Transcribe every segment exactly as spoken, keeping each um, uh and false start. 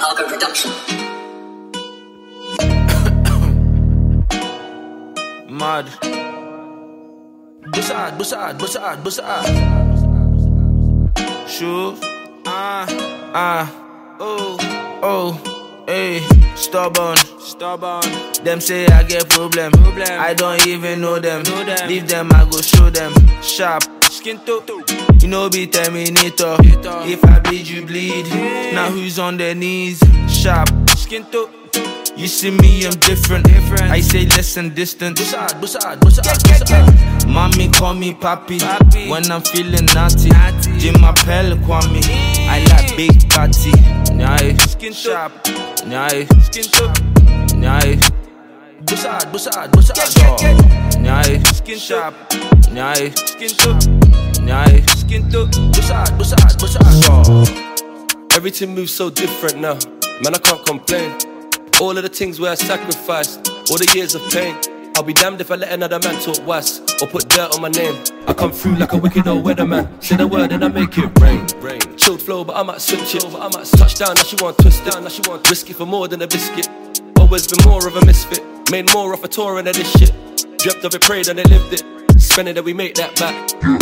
Parker Production. Mad. Bussard, Bussard, Bussard, Bussard. Shoes. Ah, ah, oh, oh, hey. Stubborn, stubborn. Them say I get problem. problem. I don't even know them. know them. Leave them, I go show them. Sharp, skin to. You know be Terminator. If I bleed, you bleed. Yeah. Now who's on their knees? Sharp, skin to. You see me, I'm different. different. I say less and distant. Bussard, Bussard, Bussard, Bussard. Mommy call me papi, papi. When I'm feeling naughty. naughty. Jim Appel Kwame. Yeah. I like big party. Nyai, skin sharp. Nyai, skin sharp. Nyai, Bussard, Bussard, Bussard. Nyai, skin sharp. Nyai, skin sharp. Nyai, skin to. Bussard, Bussard, Bussard. Everything moves so different now. Man, I can't complain. All of the things where I sacrificed, all the years of pain. I'll be damned if I let another man talk was or put dirt on my name. I come through like a wicked old weatherman. Say the word and I make it rain. rain. Chilled flow, but I might switch it. But I might touch down, now she want twist down, now she want risky for more than a biscuit. Always been more of a misfit. Made more off a touring of this shit. Dreamt of it, prayed and it lived it. Spend it that we make that back.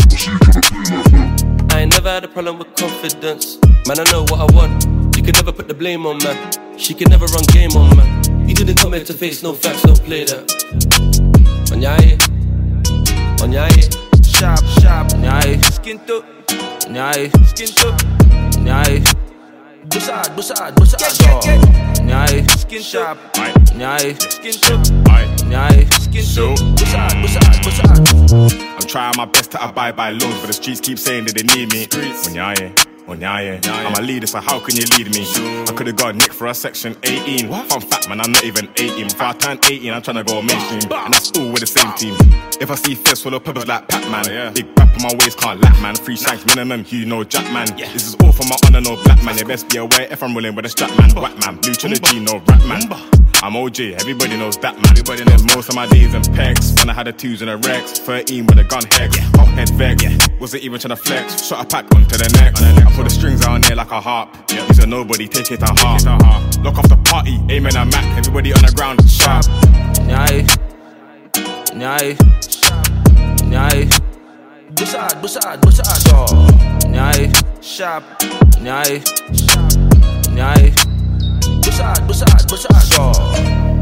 I ain't never had a problem with confidence. Man, I know what I want. You can never put the blame on man. She can never run game on man. You didn't come here to face no facts, don't play that. Onyaye, onyaye, sharp, sharp, onyaye, skin to, onyaye, skin to, onyaye, Bussard, Bussard, Bussard, onyaye, skin sharp, onyaye, skin to, onyaye, skin to, Bussard, Bussard, Bussard. I'm trying my best to abide by laws, but the streets keep saying that they need me. Onyaye. Onyaye, I'm a leader, so how can you lead me? I could've got nicked for a section eighteen. Fun fact, man, I'm not even eighteen. Before I turn eighteen, I'm trying to go mainstream, and that's all with the same team. If I see fists full of peppers like Pac-Man, yeah. Big rap on my waist, can't lap, man. Three shanks minimum, you know Jack, man. Yeah. This is all for my honor, no black man. You best be aware if I'm rolling with a strap, man. Whack, man. Blue trilogy, no rap, man. I'm O J, everybody knows that, man. Everybody knows most of my days in pecs. When I had the twos and the Rex, thirteen with a gun hex. Yeah. Hot head vex, yeah. Wasn't even trying to flex. Shot a pack onto the neck. On the neck. I put the strings on there like a harp. Yeah. These are nobody, take it to heart. Lock off the party, aiming at Mac. Everybody on the ground, sharp. Nyai, Nyai, Nyai, Bussard, Bussard, Bussard. Nyai, sharp. Nyai, Nyai, Bussard, Bussard, Bussard.